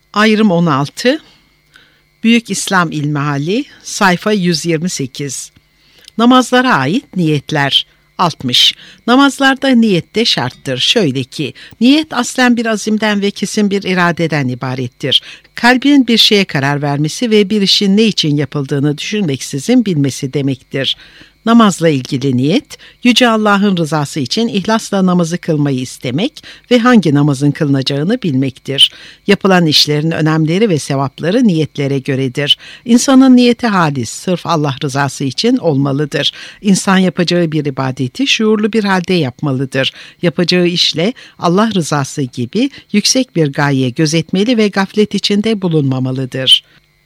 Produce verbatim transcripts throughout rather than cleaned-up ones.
Ayrım on altı. Büyük İslam İlmihali, sayfa yüz yirmi sekiz. Namazlara ait niyetler. altmış. Namazlarda niyet de şarttır. Şöyle ki, niyet aslen bir azimden ve kesin bir iradeden ibarettir. Kalbin bir şeye karar vermesi ve bir işin ne için yapıldığını düşünmeksizin bilmesi demektir. Namazla ilgili niyet, Yüce Allah'ın rızası için ihlasla namazı kılmayı istemek ve hangi namazın kılınacağını bilmektir. Yapılan işlerin önemleri ve sevapları niyetlere göredir. İnsanın niyeti halis, sırf Allah rızası için olmalıdır. İnsan yapacağı bir ibadeti şuurlu bir halde yapmalıdır. Yapacağı işle Allah rızası gibi yüksek bir gaye gözetmeli ve gaflet içinde bulunmamalıdır.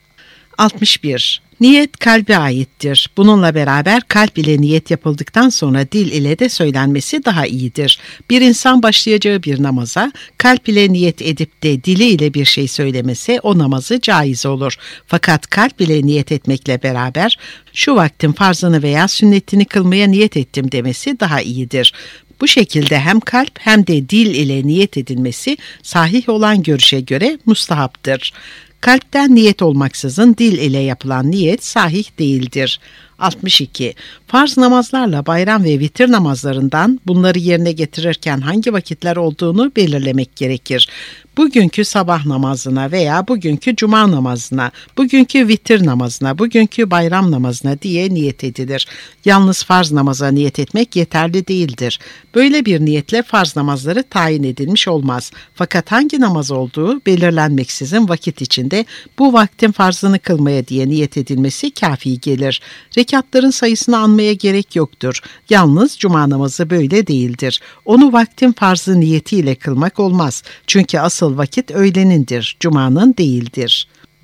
altmış bir. Niyet kalbe aittir. Bununla beraber kalp ile niyet yapıldıktan sonra dil ile de söylenmesi daha iyidir. Bir insan başlayacağı bir namaza kalp ile niyet edip de dili ile bir şey söylemesi o namazı caiz olur. Fakat kalp ile niyet etmekle beraber şu vaktin farzını veya sünnetini kılmaya niyet ettim demesi daha iyidir. Bu şekilde hem kalp hem de dil ile niyet edilmesi sahih olan görüşe göre mustahaptır. Kalpten niyet olmaksızın dil ile yapılan niyet sahih değildir. altmış iki. Farz namazlarla bayram ve vitir namazlarından bunları yerine getirirken hangi vakitler olduğunu belirlemek gerekir. Bugünkü sabah namazına veya bugünkü cuma namazına, bugünkü vitir namazına, bugünkü bayram namazına diye niyet edilir. Yalnız farz namaza niyet etmek yeterli değildir. Böyle bir niyetle farz namazları tayin edilmiş olmaz. Fakat hangi namaz olduğu belirlenmeksizin vakit içinde bu vaktin farzını kılmaya diye niyet edilmesi kafi gelir. Rekatların sayısını anmaya gerek yoktur. Yalnız cuma namazı böyle değildir. Onu vaktin farzı niyetiyle kılmak olmaz. Çünkü asıl vakit öğlenindir, cumanın değildir.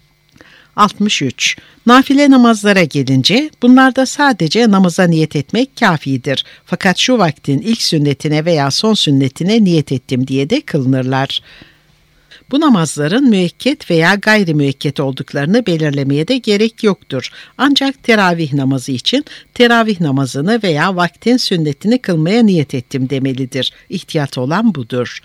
altmış üç. Nafile namazlara gelince bunlarda sadece namaza niyet etmek kafidir. Fakat şu vaktin ilk sünnetine veya son sünnetine niyet ettim diye de kılınırlar. Bu namazların müekket veya gayri müekket olduklarını belirlemeye de gerek yoktur. Ancak teravih namazı için teravih namazını veya vaktin sünnetini kılmaya niyet ettim demelidir. İhtiyat olan budur.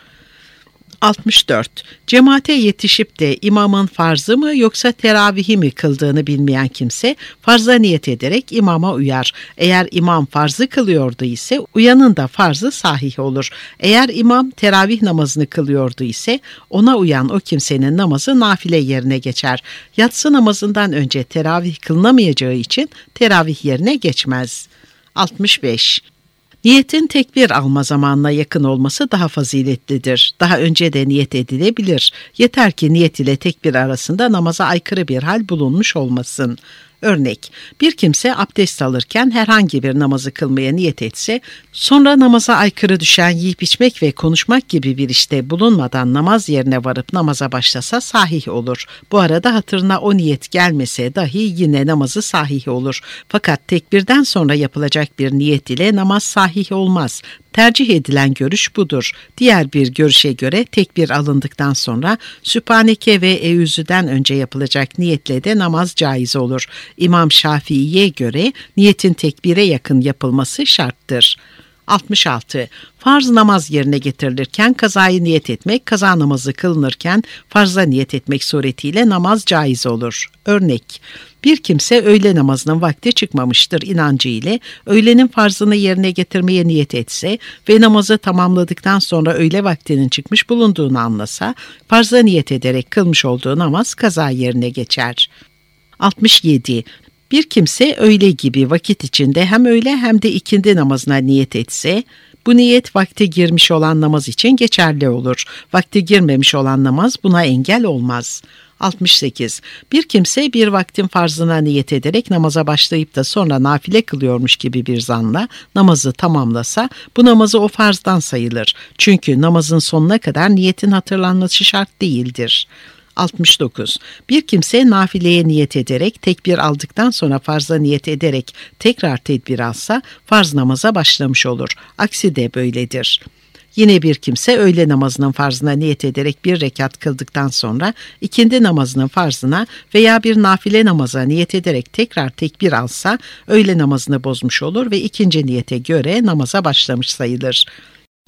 altmış dört. Cemaate yetişip de imamın farzı mı yoksa teravihi mi kıldığını bilmeyen kimse farza niyet ederek imama uyar. Eğer imam farzı kılıyordu ise uyanın da farzı sahih olur. Eğer imam teravih namazını kılıyordu ise ona uyan o kimsenin namazı nafile yerine geçer. Yatsı namazından önce teravih kılınamayacağı için teravih yerine geçmez. altmış beş. Niyetin tekbir alma zamanına yakın olması daha faziletlidir. Daha önce de niyet edilebilir. Yeter ki niyet ile tekbir arasında namaza aykırı bir hal bulunmuş olmasın. Örnek, bir kimse abdest alırken herhangi bir namazı kılmaya niyet etse, sonra namaza aykırı düşen yiyip içmek ve konuşmak gibi bir işte bulunmadan namaz yerine varıp namaza başlasa sahih olur. Bu arada hatırına o niyet gelmese dahi yine namazı sahih olur. Fakat tekbirden sonra yapılacak bir niyet ile namaz sahih olmaz. Tercih edilen görüş budur. Diğer bir görüşe göre tekbir alındıktan sonra Sübhaneke ve Eûzü'den önce yapılacak niyetle de namaz caiz olur. İmam Şafii'ye göre niyetin tekbire yakın yapılması şarttır. altmış altı. Farz namaz yerine getirilirken kazayı niyet etmek, kaza namazı kılınırken farza niyet etmek suretiyle namaz caiz olur. Örnek, bir kimse öğle namazının vakti çıkmamıştır inancı ile öğlenin farzını yerine getirmeye niyet etse ve namazı tamamladıktan sonra öğle vaktinin çıkmış bulunduğunu anlasa, farza niyet ederek kılmış olduğu namaz kaza yerine geçer. altmış yedi. Bir kimse öğle gibi vakit içinde hem öğle hem de ikindi namazına niyet etse, bu niyet vakti girmiş olan namaz için geçerli olur. Vakti girmemiş olan namaz buna engel olmaz. altmış sekiz. Bir kimse bir vaktin farzına niyet ederek namaza başlayıp da sonra nafile kılıyormuş gibi bir zanla namazı tamamlasa, bu namazı o farzdan sayılır. Çünkü namazın sonuna kadar niyetin hatırlanması şart değildir. altmış dokuz. Bir kimse nafileye niyet ederek tekbir aldıktan sonra farza niyet ederek tekrar tedbir alsa farz namaza başlamış olur. Aksi de böyledir. Yine bir kimse öğle namazının farzına niyet ederek bir rekat kıldıktan sonra ikindi namazının farzına veya bir nafile namaza niyet ederek tekrar tekbir alsa öğle namazını bozmuş olur ve ikinci niyete göre namaza başlamış sayılır.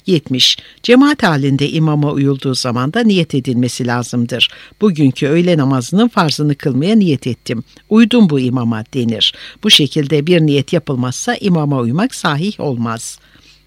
yetmiş. Cemaat halinde imama uyulduğu zaman da niyet edilmesi lazımdır. Bugünkü öğle namazının farzını kılmaya niyet ettim. Uydum bu imama denir. Bu şekilde bir niyet yapılmazsa imama uymak sahih olmaz.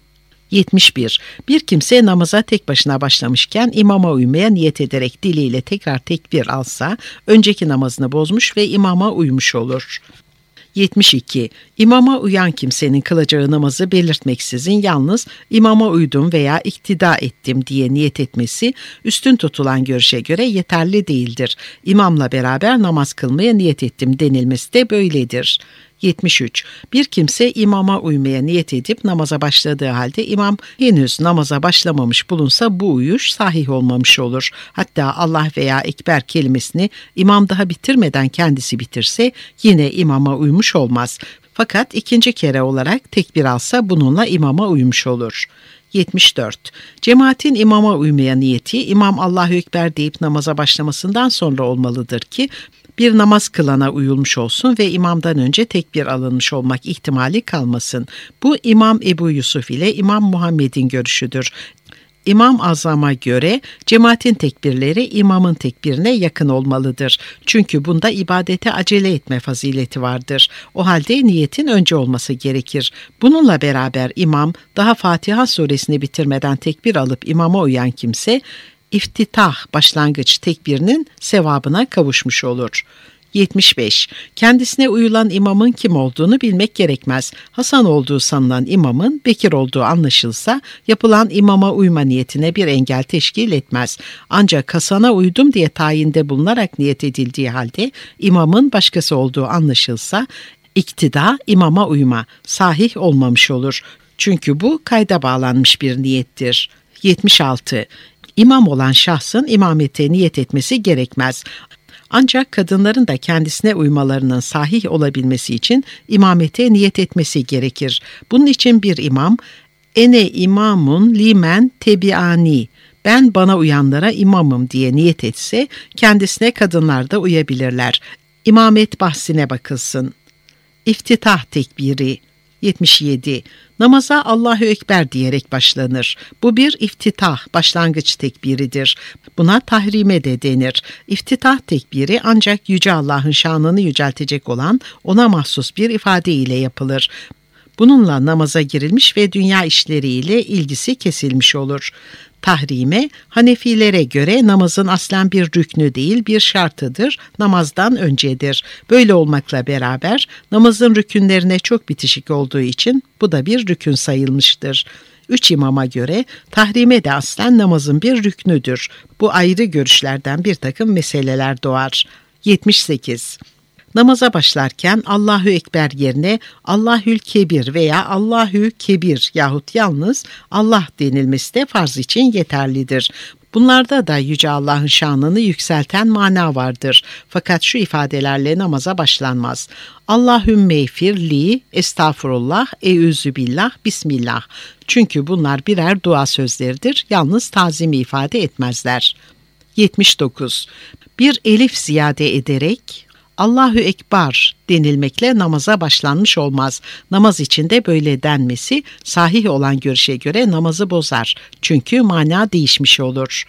yetmiş bir. Bir kimse namaza tek başına başlamışken imama uymaya niyet ederek diliyle tekrar tekbir alsa, önceki namazını bozmuş ve imama uymuş olur. yetmiş iki. İmama uyan kimsenin kılacağı namazı belirtmeksizin yalnız imama uydum veya iktida ettim diye niyet etmesi üstün tutulan görüşe göre yeterli değildir. İmamla beraber namaz kılmaya niyet ettim denilmesi de böyledir. yetmiş üç. Bir kimse imama uymaya niyet edip namaza başladığı halde imam henüz namaza başlamamış bulunsa bu uyuş sahih olmamış olur. Hatta Allah veya Ekber kelimesini imam daha bitirmeden kendisi bitirse yine imama uymuş olmaz. Fakat ikinci kere olarak tekbir alsa bununla imama uymuş olur. yetmiş dört. Cemaatin imama uymaya niyeti imam Allahu Ekber deyip namaza başlamasından sonra olmalıdır ki bir namaz kılana uyulmuş olsun ve imamdan önce tekbir alınmış olmak ihtimali kalmasın. Bu İmam Ebu Yusuf ile İmam Muhammed'in görüşüdür. İmam Azam'a göre cemaatin tekbirleri imamın tekbirine yakın olmalıdır. Çünkü bunda ibadete acele etme fazileti vardır. O halde niyetin önce olması gerekir. Bununla beraber imam daha Fatiha suresini bitirmeden tekbir alıp imama uyan kimse, İftitah başlangıç tekbirinin sevabına kavuşmuş olur. yetmiş beş. Kendisine uyulan imamın kim olduğunu bilmek gerekmez. Hasan olduğu sanılan imamın Bekir olduğu anlaşılsa yapılan imama uyma niyetine bir engel teşkil etmez. Ancak Hasan'a uydum diye tayinde bulunarak niyet edildiği halde imamın başkası olduğu anlaşılsa iktida imama uyma sahih olmamış olur. Çünkü bu kayda bağlanmış bir niyettir. yetmiş altı. İmam olan şahsın imamete niyet etmesi gerekmez. Ancak kadınların da kendisine uymalarının sahih olabilmesi için imamete niyet etmesi gerekir. Bunun için bir imam, ene imamun limen tebiani, ben bana uyanlara imamım diye niyet etse, kendisine kadınlar da uyabilirler. İmamet bahsine bakılsın. İftitah tekbiri. yetmiş yedi. Namaza Allahu Ekber diyerek başlanır. Bu bir iftitah, başlangıç tekbiridir. Buna tahrime de denir. İftitah tekbiri ancak Yüce Allah'ın şanını yüceltecek olan ona mahsus bir ifade ile yapılır. Bununla namaza girilmiş ve dünya işleriyle ilgisi kesilmiş olur. Tahrime, Hanefilere göre namazın aslen bir rüknü değil bir şartıdır, namazdan öncedir. Böyle olmakla beraber namazın rükünlerine çok bitişik olduğu için bu da bir rükün sayılmıştır. Üç imama göre tahrime de aslen namazın bir rüknüdür. Bu ayrı görüşlerden bir takım meseleler doğar. yetmiş sekiz. Namaza başlarken Allahu Ekber yerine Allahül Kebir veya Allahü Kebir yahut yalnız Allah denilmesi de farz için yeterlidir. Bunlarda da Yüce Allah'ın şanını yükselten mana vardır. Fakat şu ifadelerle namaza başlanmaz. Allahümme firli, estağfurullah, eûzü billah, bismillah. Çünkü bunlar birer dua sözleridir, yalnız tazimi ifade etmezler. yetmiş dokuz. Bir elif ziyade ederek Allahu Ekber denilmekle namaza başlanmış olmaz. Namaz içinde böyle denmesi sahih olan görüşe göre namazı bozar. Çünkü mana değişmiş olur.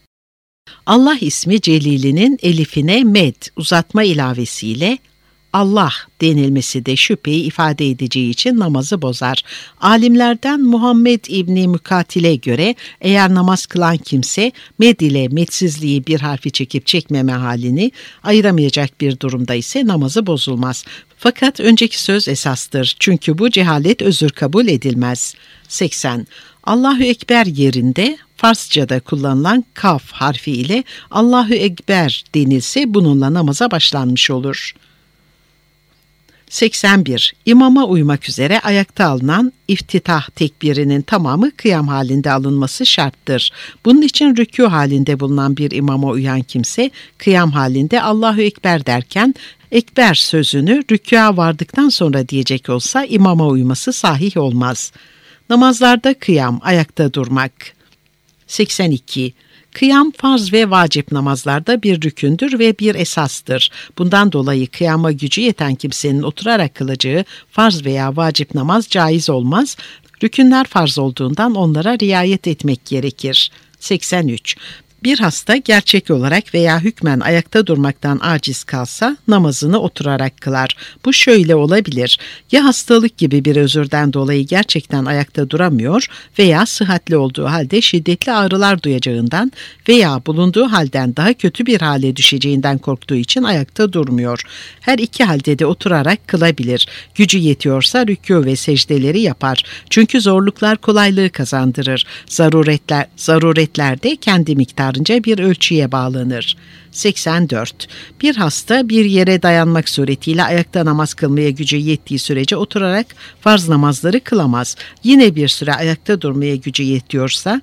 Allah ismi celilinin elifine med uzatma ilavesiyle Allah denilmesi de şüpheyi ifade edeceği için namazı bozar. Alimlerden Muhammed İbni Mukatil'e göre eğer namaz kılan kimse med ile medsizliği bir harfi çekip çekmeme halini ayıramayacak bir durumda ise namazı bozulmaz. Fakat önceki söz esastır çünkü bu cehalet özür kabul edilmez. seksen. Allahu Ekber yerinde Farsçada kullanılan kaf harfi ile Allahu Ekber denilse bununla namaza başlanmış olur. seksen bir. İmama uymak üzere ayakta alınan iftitah tekbirinin tamamı kıyam halinde alınması şarttır. Bunun için rükû halinde bulunan bir imama uyan kimse kıyam halinde Allahu Ekber derken Ekber sözünü rükûa vardıktan sonra diyecek olsa imama uyması sahih olmaz. Namazlarda kıyam, ayakta durmak. seksen iki. Kıyam farz ve vacip namazlarda bir rükündür ve bir esastır. Bundan dolayı kıyama gücü yeten kimsenin oturarak kılacağı farz veya vacip namaz caiz olmaz. Rükünler farz olduğundan onlara riayet etmek gerekir. seksen üç. Bir hasta gerçek olarak veya hükmen ayakta durmaktan aciz kalsa namazını oturarak kılar. Bu şöyle olabilir: ya hastalık gibi bir özürden dolayı gerçekten ayakta duramıyor veya sıhhatli olduğu halde şiddetli ağrılar duyacağından veya bulunduğu halden daha kötü bir hale düşeceğinden korktuğu için ayakta durmuyor. Her iki halde de oturarak kılabilir. Gücü yetiyorsa rükû ve secdeleri yapar. Çünkü zorluklar kolaylığı kazandırır. Zaruretler, zaruretler de kendi miktarı bir ölçüye bağlanır. seksen dört. Bir hasta bir yere dayanmak suretiyle ayakta namaz kılmaya gücü yettiği sürece oturarak farz namazları kılamaz. Yine bir süre ayakta durmaya gücü yetiyorsa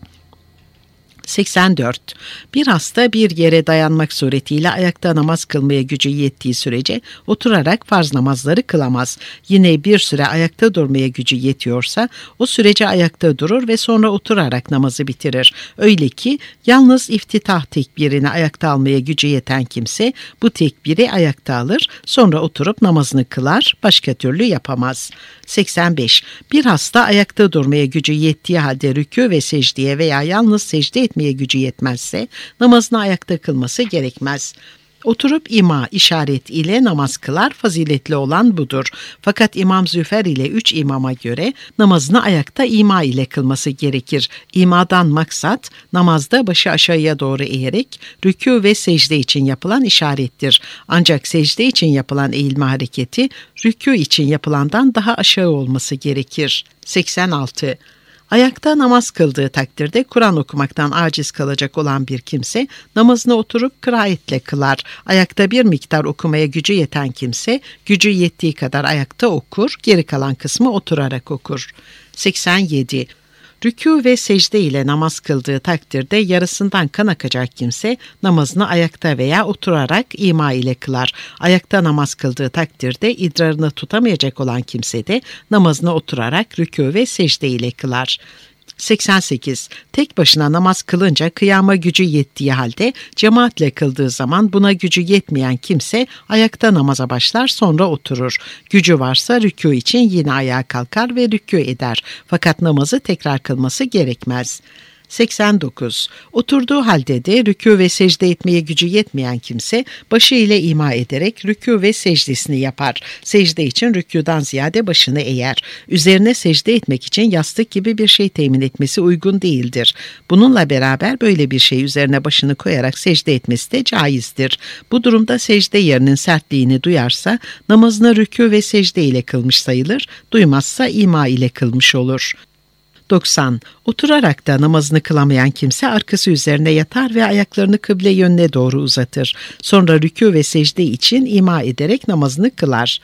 seksen dört. Bir hasta bir yere dayanmak suretiyle ayakta namaz kılmaya gücü yettiği sürece oturarak farz namazları kılamaz. Yine bir süre ayakta durmaya gücü yetiyorsa o sürece ayakta durur ve sonra oturarak namazı bitirir. Öyle ki yalnız iftitah tekbirini ayakta almaya gücü yeten kimse bu tekbiri ayakta alır, sonra oturup namazını kılar, başka türlü yapamaz. seksen beş. Bir hasta ayakta durmaya gücü yettiği halde rükû ve secdeye veya yalnız secde etmeye gücü yetmezse namazını ayakta kılması gerekmez. Oturup ima, işaret ile namaz kılar, faziletli olan budur. Fakat İmam Züfer ile üç imama göre namazını ayakta ima ile kılması gerekir. İmadan maksat namazda başı aşağıya doğru eğerek rükû ve secde için yapılan işarettir. Ancak secde için yapılan eğilme hareketi rükû için yapılandan daha aşağı olması gerekir. seksen altı. Ayakta namaz kıldığı takdirde Kur'an okumaktan aciz kalacak olan bir kimse namazını oturup kıraatle kılar. Ayakta bir miktar okumaya gücü yeten kimse gücü yettiği kadar ayakta okur, geri kalan kısmı oturarak okur. seksen yedi. Rükû ve secde ile namaz kıldığı takdirde yarısından kan akacak kimse namazını ayakta veya oturarak ima ile kılar. Ayakta namaz kıldığı takdirde idrarını tutamayacak olan kimse de namazını oturarak rükû ve secde ile kılar. seksen sekiz. Tek başına namaz kılınca kıyama gücü yettiği halde cemaatle kıldığı zaman buna gücü yetmeyen kimse ayakta namaza başlar, sonra oturur. Gücü varsa rükû için yine ayağa kalkar ve rükû eder. Fakat namazı tekrar kılması gerekmez. seksen dokuz. Oturduğu halde de rükû ve secde etmeye gücü yetmeyen kimse başı ile ima ederek rükû ve secdesini yapar. Secde için rükûdan ziyade başını eğer. Üzerine secde etmek için yastık gibi bir şey temin etmesi uygun değildir. Bununla beraber böyle bir şey üzerine başını koyarak secde etmesi de caizdir. Bu durumda secde yerinin sertliğini duyarsa namazını rükû ve secde ile kılmış sayılır, duymazsa ima ile kılmış olur. doksan. Oturarak da namazını kılamayan kimse arkası üzerine yatar ve ayaklarını kıble yönüne doğru uzatır. Sonra rükû ve secde için ima ederek namazını kılar.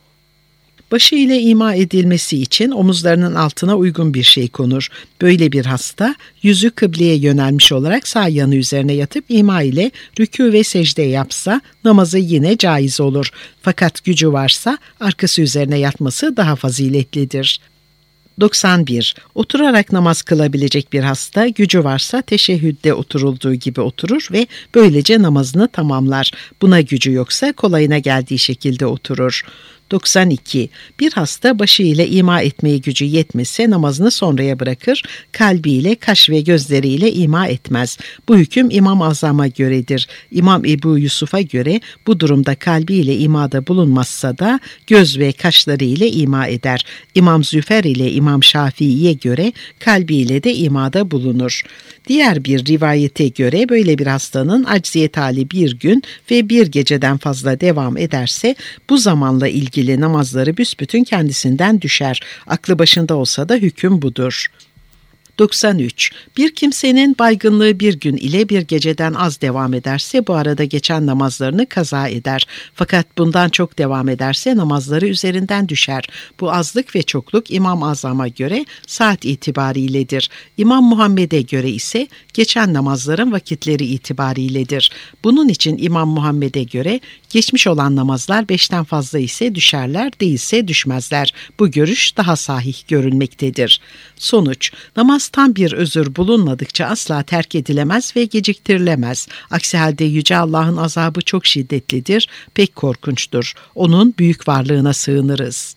Başı ile ima edilmesi için omuzlarının altına uygun bir şey konur. Böyle bir hasta yüzü kıbleye yönelmiş olarak sağ yanı üzerine yatıp ima ile rükû ve secde yapsa namazı yine caiz olur. Fakat gücü varsa arkası üzerine yatması daha faziletlidir. doksan bir. Oturarak namaz kılabilecek bir hasta gücü varsa teşehhüdde oturulduğu gibi oturur ve böylece namazını tamamlar. Buna gücü yoksa kolayına geldiği şekilde oturur. doksan iki. Bir hasta başı ile ima etmeye gücü yetmese namazını sonraya bırakır, kalbiyle, kaş ve gözleriyle ima etmez. Bu hüküm İmam Azam'a göredir. İmam Ebu Yusuf'a göre bu durumda kalbiyle imada bulunmazsa da göz ve kaşları ile ima eder. İmam Züfer ile İmam Şafii'ye göre kalbiyle de imada bulunur. Diğer bir rivayete göre böyle bir hastanın acziyet hali bir gün ve bir geceden fazla devam ederse bu zamanla ilgili namazları büsbütün kendisinden düşer. Aklı başında olsa da hüküm budur. doksan üç. Bir kimsenin baygınlığı bir gün ile bir geceden az devam ederse bu arada geçen namazlarını kaza eder. Fakat bundan çok devam ederse namazları üzerinden düşer. Bu azlık ve çokluk İmam Azam'a göre saat itibariyledir. İmam Muhammed'e göre ise geçen namazların vakitleri itibariyledir. Bunun için İmam Muhammed'e göre geçmiş olan namazlar beşten fazla ise düşerler, değilse düşmezler. Bu görüş daha sahih görülmektedir. Sonuç, namaz tam bir özür bulunmadıkça asla terk edilemez ve geciktirilemez. Aksi halde Yüce Allah'ın azabı çok şiddetlidir, pek korkunçtur. Onun büyük varlığına sığınırız.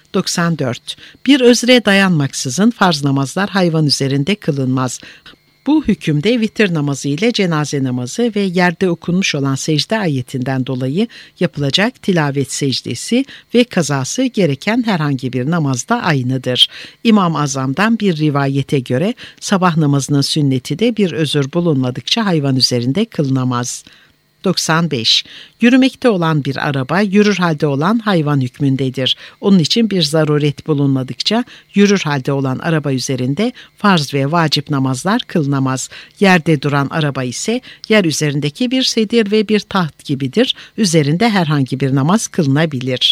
doksan dört. Bir özre dayanmaksızın farz namazlar hayvan üzerinde kılınmaz. Bu hükümde vitir namazı ile cenaze namazı ve yerde okunmuş olan secde ayetinden dolayı yapılacak tilavet secdesi ve kazası gereken herhangi bir namazda aynıdır. İmam-ı Azam'dan bir rivayete göre sabah namazının sünneti de bir özür bulunmadıkça hayvan üzerinde kılınamaz. doksan beş. Yürümekte olan bir araba yürür halde olan hayvan hükmündedir. Onun için bir zaruret bulunmadıkça yürür halde olan araba üzerinde farz ve vacip namazlar kılınamaz. Yerde duran araba ise yer üzerindeki bir sedir ve bir taht gibidir. Üzerinde herhangi bir namaz kılınabilir.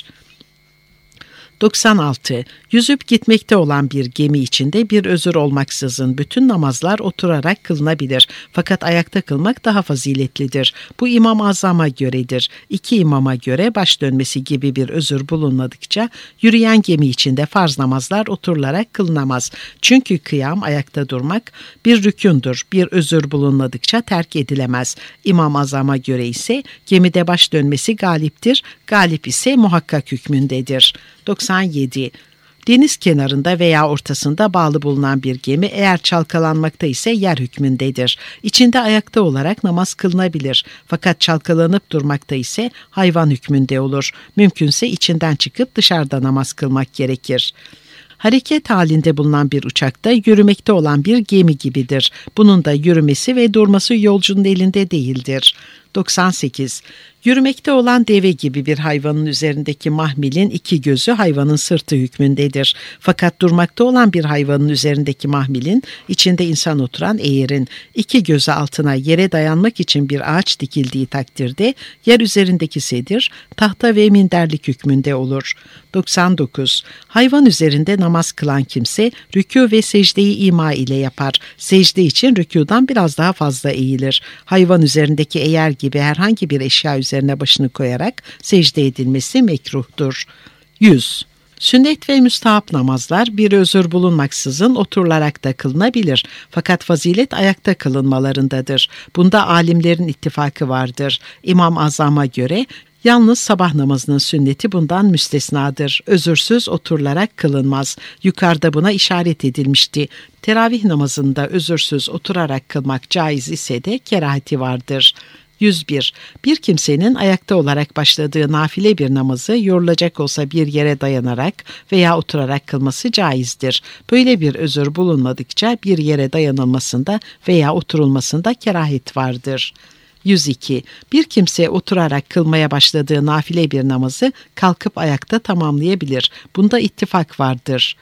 doksan altı. Yüzüp gitmekte olan bir gemi içinde bir özür olmaksızın bütün namazlar oturarak kılınabilir. Fakat ayakta kılmak daha faziletlidir. Bu İmam-ı Azam'a göredir. İki imama göre baş dönmesi gibi bir özür bulunmadıkça yürüyen gemi içinde farz namazlar oturularak kılınamaz. Çünkü kıyam, ayakta durmak bir rükündür. Bir özür bulunmadıkça terk edilemez. İmam-ı Azam'a göre ise gemide baş dönmesi galiptir. Galip ise muhakkak hükmündedir. doksan yedi. Deniz kenarında veya ortasında bağlı bulunan bir gemi eğer çalkalanmakta ise yer hükmündedir. İçinde ayakta olarak namaz kılınabilir. Fakat çalkalanıp durmakta ise hayvan hükmünde olur. Mümkünse içinden çıkıp dışarıda namaz kılmak gerekir. Hareket halinde bulunan bir uçakta yürümekte olan bir gemi gibidir. Bunun da yürümesi ve durması yolcunun elinde değildir. doksan sekiz. Yürümekte olan deve gibi bir hayvanın üzerindeki mahmilin iki gözü hayvanın sırtı hükmündedir. Fakat durmakta olan bir hayvanın üzerindeki mahmilin içinde insan oturan eğerin iki gözü altına yere dayanmak için bir ağaç dikildiği takdirde yer üzerindeki sedir, tahta ve minderlik hükmünde olur. doksan dokuz. Hayvan üzerinde namaz kılan kimse rükû ve secdeyi ima ile yapar. Secde için rükûdan biraz daha fazla eğilir. Hayvan üzerindeki eğer gibi herhangi bir eşya üzerine başını koyarak secde edilmesi mekruhtur. yüz. Sünnet ve müstahap namazlar bir özür bulunmaksızın oturularak da kılınabilir. Fakat fazilet ayakta kılınmalarındadır. Bunda alimlerin ittifakı vardır. İmam-ı Azam'a göre yalnız sabah namazının sünneti bundan müstesnadır. Özürsüz oturularak kılınmaz. Yukarıda buna işaret edilmişti. Teravih namazında özürsüz oturarak kılmak caiz ise de kerahati vardır. yüz bir. Bir kimsenin ayakta olarak başladığı nafile bir namazı yorulacak olsa bir yere dayanarak veya oturarak kılması caizdir. Böyle bir özür bulunmadıkça bir yere dayanılmasında veya oturulmasında kerahet vardır. yüz iki. Bir kimse oturarak kılmaya başladığı nafile bir namazı kalkıp ayakta tamamlayabilir. Bunda ittifak vardır.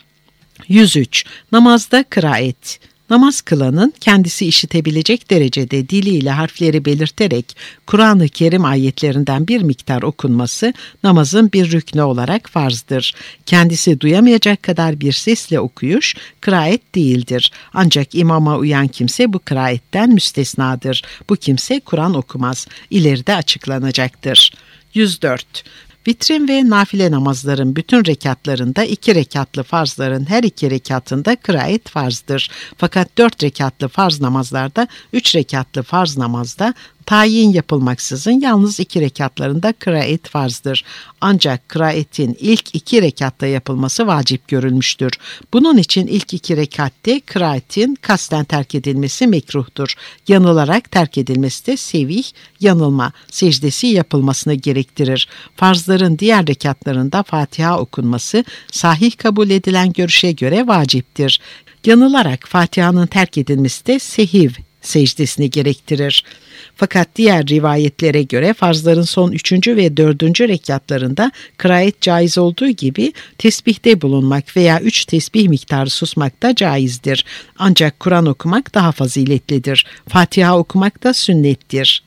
yüz üç. Namazda kıraat. Namaz kılanın kendisi işitebilecek derecede diliyle harfleri belirterek Kur'an-ı Kerim ayetlerinden bir miktar okunması namazın bir rüknü olarak farzdır. Kendisi duyamayacak kadar bir sesle okuyuş kıraat değildir. Ancak imama uyan kimse bu kıraatten müstesnadır. Bu kimse Kur'an okumaz. İleride açıklanacaktır. yüz dört. Vitrin ve nafile namazların bütün rekatlarında iki rekatlı farzların her iki rekatında kıraat farzdır. Fakat dört rekatlı farz namazlarda üç rekatlı farz namazda tayin yapılmaksızın yalnız iki rekatlarında kıraat farzdır. Ancak kıraatin ilk iki rekatta yapılması vacip görülmüştür. Bunun için ilk iki rekatte kıraatin kasten terk edilmesi mekruhtur. Yanılarak terk edilmesi de sevih, yanılma, secdesi yapılmasını gerektirir. Farzların diğer rekatlarında Fatiha okunması sahih kabul edilen görüşe göre vaciptir. Yanılarak Fatiha'nın terk edilmesi de sehiv secdesini gerektirir. Fakat diğer rivayetlere göre farzların son üçüncü ve dördüncü rekatlarında kıraat caiz olduğu gibi tesbihte bulunmak veya üç tesbih miktarı susmak da caizdir. Ancak Kur'an okumak daha faziletlidir. Fatiha okumak da sünnettir.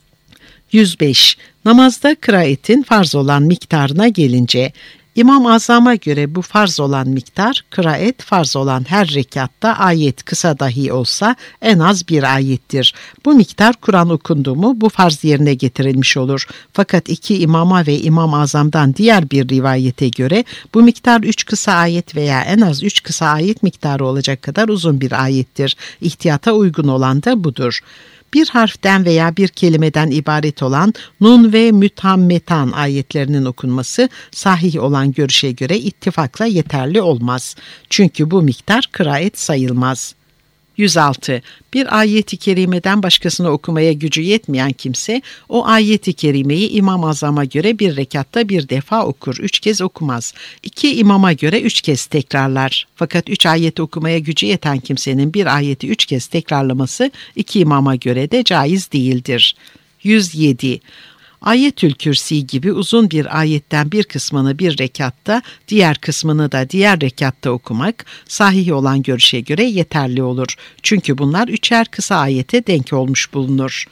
yüz beş. Namazda kıraatin farz olan miktarına gelince İmam-ı Azam'a göre bu farz olan miktar, kıraat farz olan her rekatta ayet kısa dahi olsa en az bir ayettir. Bu miktar Kur'an okundu mu bu farz yerine getirilmiş olur. Fakat iki imama ve İmam-ı Azam'dan diğer bir rivayete göre bu miktar üç kısa ayet veya en az üç kısa ayet miktarı olacak kadar uzun bir ayettir. İhtiyata uygun olan da budur. Bir harften veya bir kelimeden ibaret olan nun ve mütammetan ayetlerinin okunması sahih olan görüşe göre ittifakla yeterli olmaz. Çünkü bu miktar kıraat sayılmaz. yüz altı. Bir ayet-i kerimeden başkasını okumaya gücü yetmeyen kimse o ayet-i kerimeyi İmam-ı Azam'a göre bir rekatta bir defa okur, üç kez okumaz. İki imama göre üç kez tekrarlar. Fakat üç ayeti okumaya gücü yeten kimsenin bir ayeti üç kez tekrarlaması iki imama göre de caiz değildir. yüz yedi. Ayetül Kürsi gibi uzun bir ayetten bir kısmını bir rekatta, diğer kısmını da diğer rekatta okumak sahih olan görüşe göre yeterli olur. Çünkü bunlar üçer kısa ayete denk olmuş bulunur.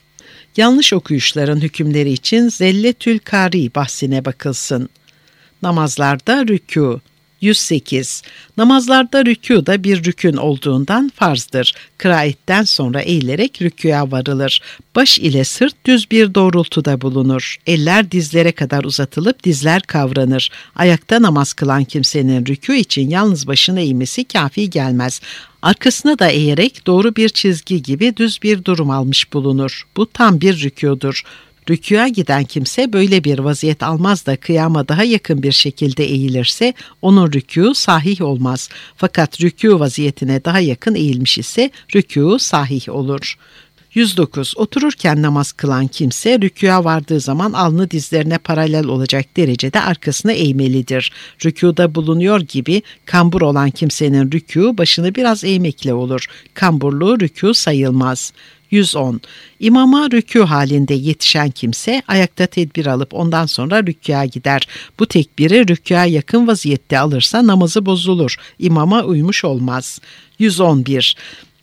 Yanlış okuyuşların hükümleri için Zelletül Kari bahsine bakılsın. Namazlarda rükû. yüz sekiz. Namazlarda rükû da bir rükün olduğundan farzdır. Kıraatten sonra eğilerek rükûya varılır. Baş ile sırt düz bir doğrultuda bulunur. Eller dizlere kadar uzatılıp dizler kavranır. Ayakta namaz kılan kimsenin rükû için yalnız başına eğmesi kafi gelmez. Arkasına da eğerek doğru bir çizgi gibi düz bir durum almış bulunur. Bu tam bir rükûdur. Rükûya giden kimse böyle bir vaziyet almaz da kıyama daha yakın bir şekilde eğilirse onun rükû sahih olmaz. Fakat rükû vaziyetine daha yakın eğilmiş ise rükû sahih olur. yüz dokuz. Otururken namaz kılan kimse rükûya vardığı zaman alnı dizlerine paralel olacak derecede arkasına eğmelidir. Rükûda bulunuyor gibi kambur olan kimsenin rükû başını biraz eğmekle olur. Kamburluğu rükû sayılmaz. yüz on. İmama rükû halinde yetişen kimse ayakta tedbir alıp ondan sonra rükûya gider. Bu tekbiri rükûya yakın vaziyette alırsa namazı bozulur. İmama uymuş olmaz. yüz on bir.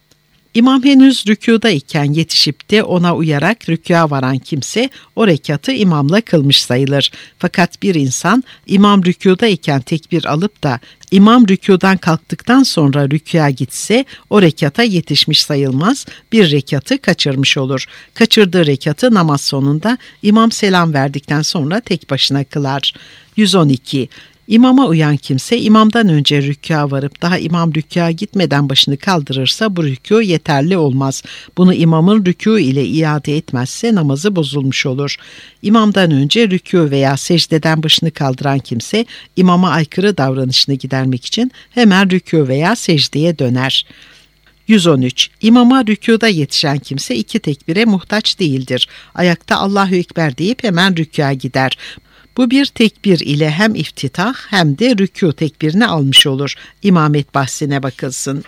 İmam henüz rükûda iken yetişip de ona uyarak rükûya varan kimse o rekatı imamla kılmış sayılır. Fakat bir insan imam rükûda iken tekbir alıp da imam rükûdan kalktıktan sonra rükûya gitse o rekata yetişmiş sayılmaz, bir rekatı kaçırmış olur. Kaçırdığı rekatı namaz sonunda imam selam verdikten sonra tek başına kılar. yüz on iki. İmama uyan kimse imamdan önce rükûya varıp daha imam rükûya gitmeden başını kaldırırsa bu rükû yeterli olmaz. Bunu imamın rükû ile iade etmezse namazı bozulmuş olur. İmamdan önce rükû veya secdeden başını kaldıran kimse imama aykırı davranışını gidermek için hemen rükû veya secdeye döner. yüz on üç. İmama rükûda yetişen kimse iki tekbire muhtaç değildir. Ayakta Allahu Ekber deyip hemen rükûya gider. Bu bir tekbir ile hem iftitah hem de rükû tekbirini almış olur. İmamet bahsine bakılsın.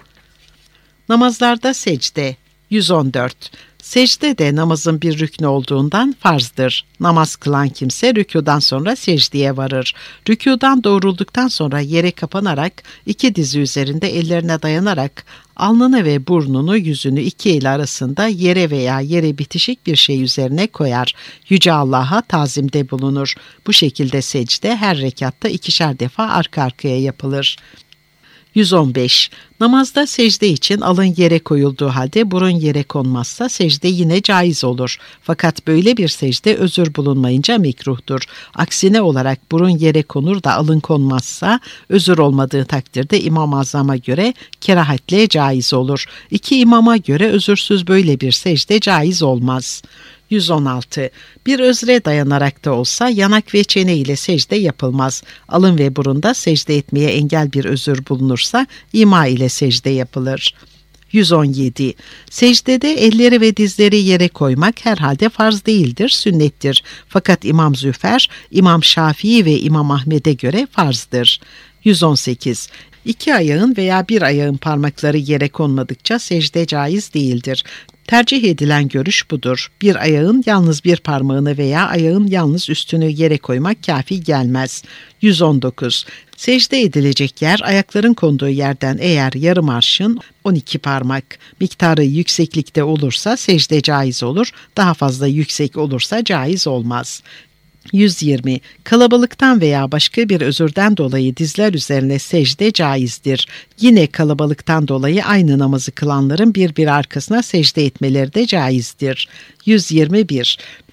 Namazlarda secde. yüz on dört. Secde de namazın bir rüknü olduğundan farzdır. Namaz kılan kimse rükûdan sonra secdeye varır. Rükûdan doğrulduktan sonra yere kapanarak iki dizi üzerinde ellerine dayanarak alnını ve burnunu yüzünü iki el arasında yere veya yere bitişik bir şey üzerine koyar. Yüce Allah'a tazimde bulunur. Bu şekilde secde her rekatta ikişer defa arka arkaya yapılır. yüz on beş. Namazda secde için alın yere koyulduğu halde burun yere konmazsa secde yine caiz olur. Fakat böyle bir secde özür bulunmayınca mekruhtur. Aksine olarak burun yere konur da alın konmazsa özür olmadığı takdirde İmam-ı Azam'a göre kerahatle caiz olur. İki imama göre özürsüz böyle bir secde caiz olmaz. yüz on altı. Bir özre dayanarak da olsa yanak ve çene ile secde yapılmaz. Alın ve burunda secde etmeye engel bir özür bulunursa ima ile secde yapılır. yüz on yedi. Secdede elleri ve dizleri yere koymak herhalde farz değildir, sünnettir. Fakat İmam Züfer, İmam Şafii ve İmam Ahmed'e göre farzdır. yüz on sekiz. İki ayağın veya bir ayağın parmakları yere konmadıkça secde caiz değildir. Tercih edilen görüş budur. Bir ayağın yalnız bir parmağını veya ayağın yalnız üstünü yere koymak kafi gelmez. yüz on dokuz. Secde edilecek yer ayakların konduğu yerden eğer yarım arşın on iki parmak miktarı yükseklikte olursa secde caiz olur, daha fazla yüksek olursa caiz olmaz. yüz yirmi. Kalabalıktan veya başka bir özürden dolayı dizler üzerine secde caizdir. Yine kalabalıktan dolayı aynı namazı kılanların birbiri arkasına secde etmeleri de caizdir. yüz yirmi bir.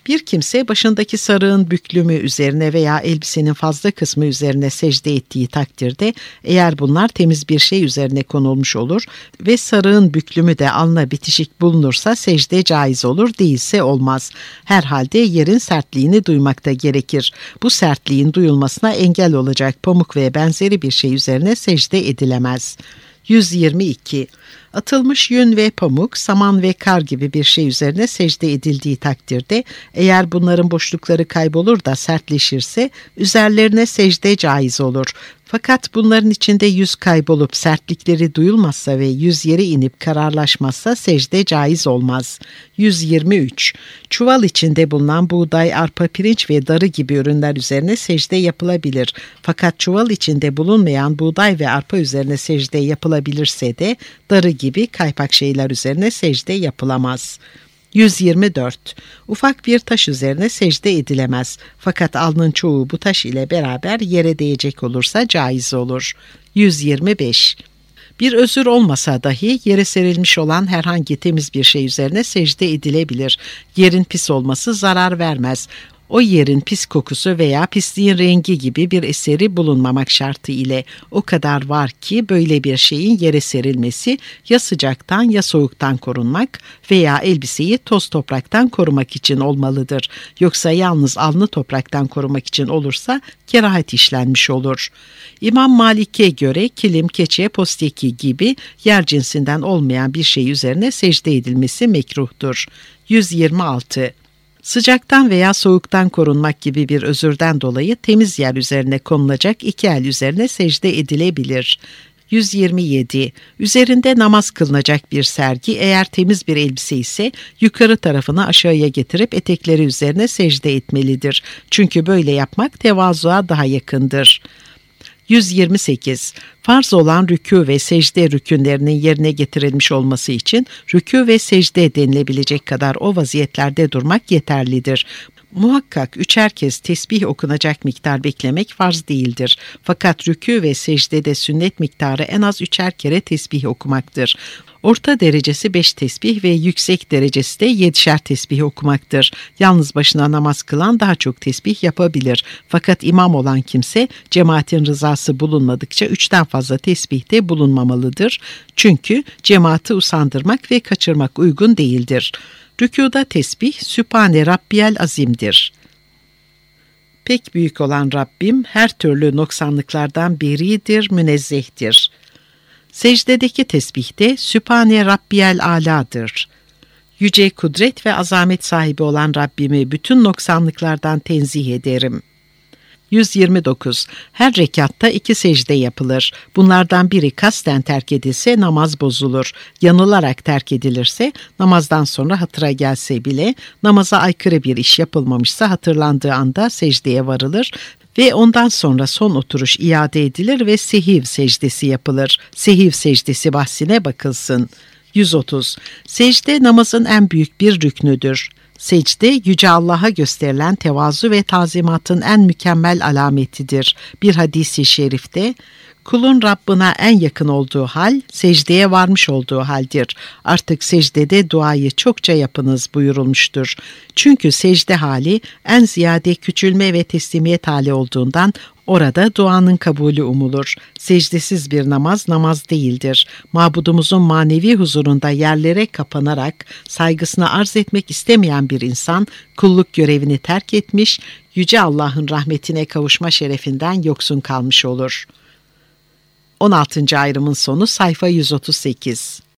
Bir kimse başındaki sarığın büklümü üzerine veya elbisenin fazla kısmı üzerine secde ettiği takdirde eğer bunlar temiz bir şey üzerine konulmuş olur ve sarığın büklümü de alnına bitişik bulunursa secde caiz olur, değilse olmaz. Herhalde yerin sertliğini duymak da gerekir. Bu sertliğin duyulmasına engel olacak pamuk ve benzeri bir şey üzerine secde edilemez. yüz yirmi iki. Atılmış yün ve pamuk, saman ve kar gibi bir şey üzerine secde edildiği takdirde eğer bunların boşlukları kaybolur da sertleşirse üzerlerine secde caiz olur. Fakat bunların içinde yüz kaybolup sertlikleri duyulmazsa ve yüz yere inip kararlaşmazsa secde caiz olmaz. yüz yirmi üç. Çuval içinde bulunan buğday, arpa, pirinç ve darı gibi ürünler üzerine secde yapılabilir. Fakat çuval içinde bulunmayan buğday ve arpa üzerine secde yapılabilirse de darı gibi kaypak şeyler üzerine secde yapılamaz. yüz yirmi dört. Ufak bir taş üzerine secde edilemez. Fakat alnın çoğu bu taş ile beraber yere değecek olursa caiz olur. yüz yirmi beş. Bir özür olmasa dahi yere serilmiş olan herhangi temiz bir şey üzerine secde edilebilir. Yerin pis olması zarar vermez. O yerin pis kokusu veya pisliğin rengi gibi bir eseri bulunmamak şartı ile o kadar var ki böyle bir şeyin yere serilmesi ya sıcaktan ya soğuktan korunmak veya elbiseyi toz topraktan korumak için olmalıdır. Yoksa yalnız alnı topraktan korumak için olursa kerahat işlenmiş olur. İmam Malik'e göre kilim, keçe, posteki gibi yer cinsinden olmayan bir şey üzerine secde edilmesi mekruhtur. yüz yirmi altı. Sıcaktan veya soğuktan korunmak gibi bir özürden dolayı temiz yer üzerine konulacak iki el üzerine secde edilebilir. yüz yirmi yedi. Üzerinde namaz kılınacak bir sergi eğer temiz bir elbise ise yukarı tarafını aşağıya getirip etekleri üzerine secde etmelidir. Çünkü böyle yapmak tevazuğa daha yakındır. yüz yirmi sekiz. Farz olan rükû ve secde rükünlerinin yerine getirilmiş olması için rükû ve secde denilebilecek kadar o vaziyetlerde durmak yeterlidir. Muhakkak üçer kez tesbih okunacak miktar beklemek farz değildir. Fakat rükû ve secdede sünnet miktarı en az üçer kere tesbih okumaktır. Orta derecesi beş tesbih ve yüksek derecesi de yedişer tesbih okumaktır. Yalnız başına namaz kılan daha çok tesbih yapabilir. Fakat imam olan kimse cemaatin rızası bulunmadıkça üçten fazla tesbihte bulunmamalıdır. Çünkü cemaati usandırmak ve kaçırmak uygun değildir. Rükûda tesbih Sübhane Rabbiyel Azim'dir. Pek büyük olan Rabbim her türlü noksanlıklardan beridir, münezzehtir. Secdedeki tesbihte Sübhane Rabbiyel Ala'dır. Yüce kudret ve azamet sahibi olan Rabbimi bütün noksanlıklardan tenzih ederim. yüz yirmi dokuz. Her rekatta iki secde yapılır. Bunlardan biri kasten terk edilse namaz bozulur. Yanılarak terk edilirse namazdan sonra hatıra gelse bile namaza aykırı bir iş yapılmamışsa hatırlandığı anda secdeye varılır ve ondan sonra son oturuş iade edilir ve sehiv secdesi yapılır. Sehiv secdesi bahsine bakılsın. yüz otuz. Secde namazın en büyük bir rüknüdür. Secde, Yüce Allah'a gösterilen tevazu ve tazimatın en mükemmel alametidir. Bir hadis-i şerifte, kulun Rabbına en yakın olduğu hal, secdeye varmış olduğu haldir. Artık secdede duayı çokça yapınız buyurulmuştur. Çünkü secde hali en ziyade küçülme ve teslimiyet hali olduğundan orada duanın kabulü umulur. Secdesiz bir namaz namaz değildir. Mabudumuzun manevi huzurunda yerlere kapanarak saygısını arz etmek istemeyen bir insan kulluk görevini terk etmiş, Yüce Allah'ın rahmetine kavuşma şerefinden yoksun kalmış olur. on altıncı ayrımın sonu sayfa yüz otuz sekiz.